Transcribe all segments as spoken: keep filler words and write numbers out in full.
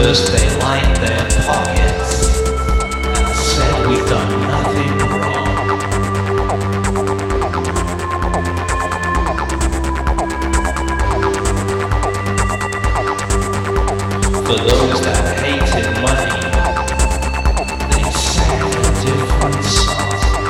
First they lined their pockets and said we've done nothing wrong. For those that hated money, they sang a different song.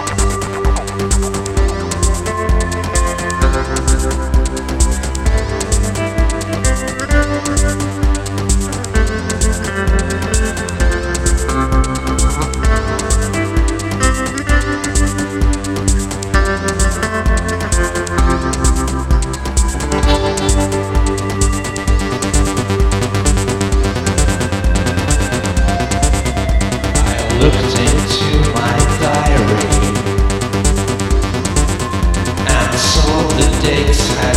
Looked into my diary and saw the dates had